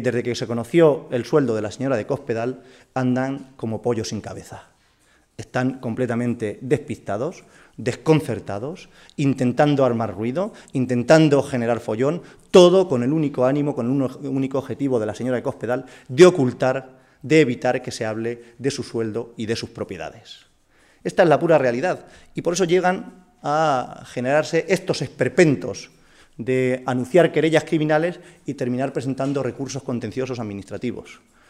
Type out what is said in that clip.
desde que se conoció el sueldo de la señora de Cospedal, andan como pollos sin cabeza. Están completamente despistados, desconcertados, intentando armar ruido, intentando generar follón, todo con el único ánimo, con el único objetivo de la señora de Cospedal de ocultar, de evitar que se hable de su sueldo y de sus propiedades. Esta es la pura realidad y por eso llegan a generarse estos esperpentos de anunciar querellas criminales y terminar presentando recursos contenciosos administrativos.